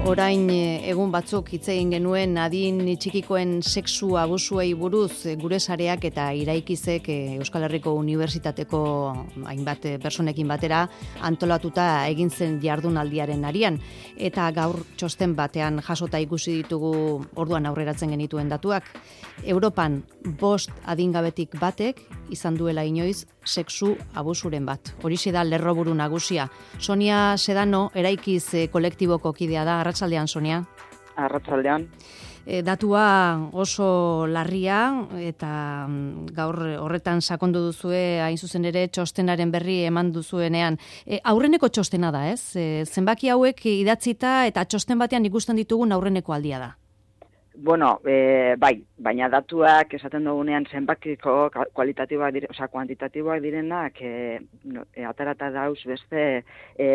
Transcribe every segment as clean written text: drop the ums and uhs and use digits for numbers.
Orain egun batzuk hitz egin genuen adin txikikoen sexu abusuei buruz gure sareak eta Iraikizek Euskal Herriko Unibertsitateko hainbat pertsonekin batera antolatuta egin zen jardunaldiaren arian. Eta gaur txosten batean jasota ikusi ditugu orduan aurreratzen genituen datuak. Europan 5 adingabetik batek izan duela inoiz sexu abusuren bat. Horixe da lerroburu nagusia. Sonia Sedano, Eraikiz kolektiboko kidea da. Arratsaldean, Sonia. Arratsaldean. Datua oso larria eta gaur horretan sakondu duzue, hain zuzen ere txostenaren berri eman duzuenean. Aurreneko txostena da, ez? Zenbaki hauek idatzita eta txosten batean ikusten ditugun aurreneko aldia da. Bueno, bai, baina datuak esaten dugunean zenbakiko kualitatiboak kuantitatiboak direnak aterata dauz beste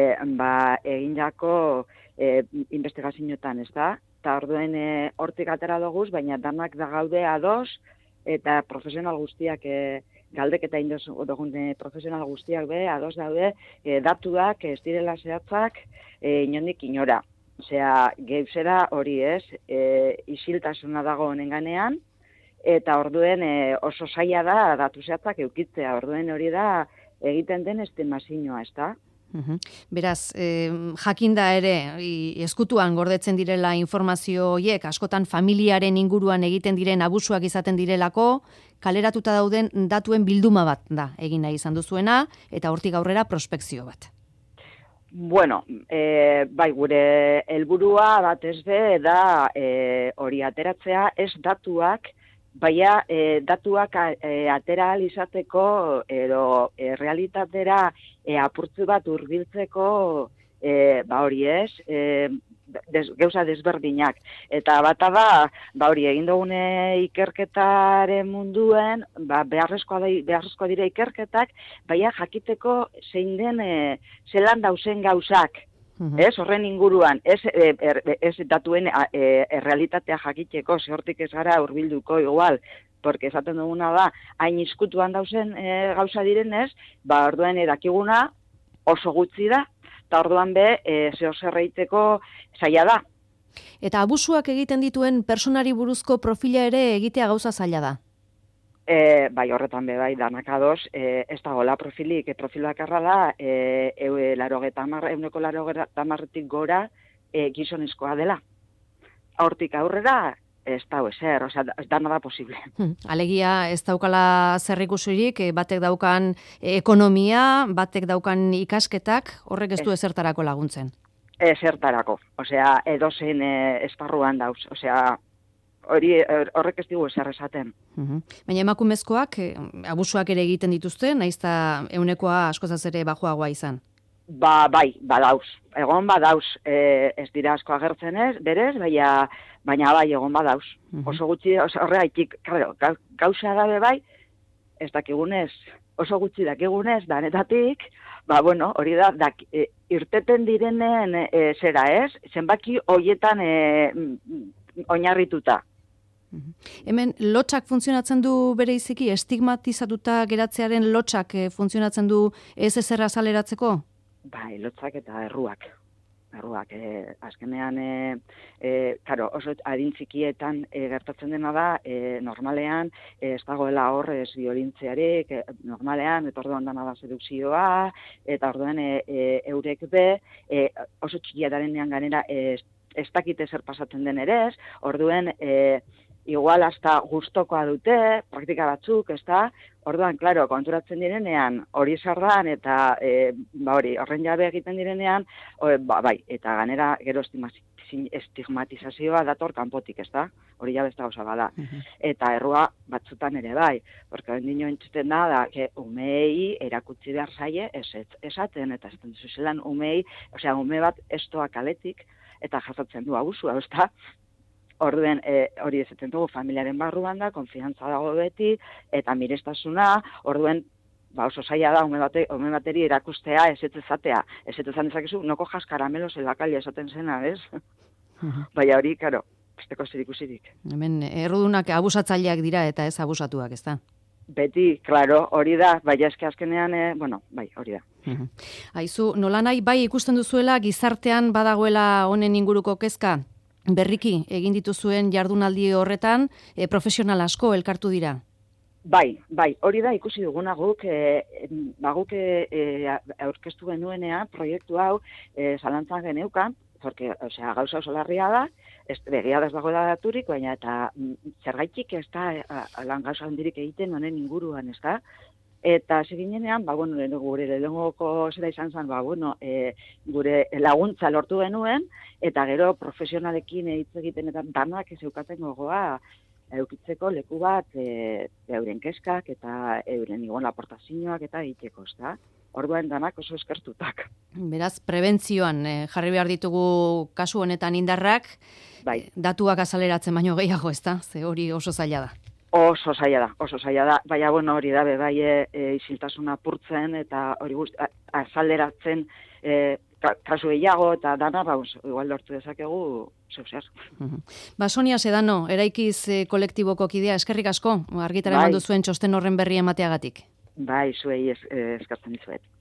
egindako investigazioetan, ez da? Eta orduen hortik atera doguz, baina danak da gaude ados eta profesional guztiak galdeketa indoz dugun profesional guztiak ados daude datuak ez direla zehatzak inondik inora. Osea, geuzera hori ez, isiltasuna dago honen ganean, eta orduen oso zaila da datu zehatzak eukitzea, orduen hori da egiten den estimazioa, ez da? Beraz, jakinda ere, ezkutuan gordetzen direla informazio horiek, askotan familiaren inguruan egiten diren abusuak izaten direlako, kaleratuta dauden datuen bilduma bat da egin nahi izan duzuena, eta hortik aurrera prospekzio bat. Bueno, bai, gure helburua batez be da hori ateratzea ez datuak, baina datuak atera izateko edo realitatera apurtzu bat hurbiltzeko hori ez, gauza desberdinak. Eta bata da, hori egin dugune ikerketaren munduen, beharrezkoa dira ikerketak, baina jakiteko zein den zelan dauzen gauzak. Ez, horren inguruan, ez datuen realitatea jakiteko, zehortik ez gara hurbilduko igual, porque esaten duguna da, hain izkutuan dauzen gauza direnez, orduan dakiguna oso gutxi da, eta orduan zeo zerreiteko zaila da. Eta abusuak egiten dituen personari buruzko profila ere egitea gauza zaila da? Bai, horretan bai, danak ados, ez dagoela profilik, profilak arra da, euneko 80-tik gora gizonezkoa dela. Hortik aurrera, ez dago ezer, ez da nada posible. Alegia ez daukala zerrikusirik, batek daukan ekonomia, batek daukan ikasketak, horrek ez du ezertarako laguntzen. Ezertarako, edozein esparruan dauz, horrek ez digu ezer esaten. Baina emakumezkoak abusuak ere egiten dituzte, naizta eunekoa askozaz ere bajoagoa izan? Bai, badauz. Egon badauz, ez dira asko agertzen ez, berez, baina bai, egon badauz. Oso gutxi, horregatik, gauza dabe bai, ez dakigunez, oso gutxi dakigunez, danetatik, hori da, irteten direnen zera ez, zenbaki horietan oinarrituta. Hemen lotxak funtzionatzen du bereiziki, estigmatizatuta geratzearen lotxak funtzionatzen du ez ezer azaleratzeko? Bai, lotxak eta erruak. Azkenean, oso adin txikietan gertatzen dena da, normalean, ez dagoela hor ez violintzearik, normalean, eta orduan dana da sedukzioa, eta orduan eurek oso txikiatarenean ganera ez dakite zer pasatzen den ere ez, orduen igual hasta gustokoa dute, praktika batzuk, ez da, orduan, klaro, konturatzen direnean, hori sardan, eta horren jabe egiten direnean, bai, eta ganera gero estigmatizazioa dator kanpotik, ez da, hori jabe ez da gauza bada. Eta errua batzutan ere bai, porque ondino entzuten da, umei erakutsi behar zaie, esaten, eta ez zuzelan umei, ume bat ez doa kaletik, eta jasotzen du abusua, ez da, orduen hori ezaten dugu familiaren barruan da, konfiantza dago beti, eta mirestasuna, orduen oso zaila da, ume bateri erakustea, ez ezatea. Ez dezakezu, noko jaskaramelos elakalia esaten zena, ez? Baina hori, karo, besteko zerikusirik. Hemen, errudunak abusatzaileak dira eta ez abusatuak, ez da? Beti, klaro, hori da, baina eske azkenean, bai, hori da. Aizu, nolanai bai ikusten duzuela gizartean badagoela honen inguruko kezka? Berriki egin dituzuen jardunaldi horretan profesional asko elkartu dira. Bai, hori da ikusi duguna guk, guk aurkeztu genuenean proiektu hau zalantzan geneukan, porque, gauza oso larria da, begia ez dagoela daturik, baina eta zergaitik ez da lan gauza handirik egiten honen inguruan, ez da? Eta seginenean, gure lehengoko zera izan zen, gure laguntza lortu genuen, eta gero profesionalekin hitz egiten eta danak ez eukaten gogoa, eukitzeko leku bat euren keskak eta euren aportazioak eta egiteko, ez da? Orduan danak oso eskertutak. Beraz, prebentzioan jarri behar ditugu kasu honetan indarrak, bai. Datuak azaleratzen baino gehiago, ez da? Ze hori oso zaila da. Oso zaila da. Baina, hori da, isiltasuna apurtzen eta hori azaleratzen kasu gehiago eta dana, igual lortu dezakegu, zer. Sonia Sedano, Eraikiz kolektiboko kidea, eskerrik asko, argitara eman duzuen txosten horren berri emateagatik. Bai, zuei eskertzen dizuet.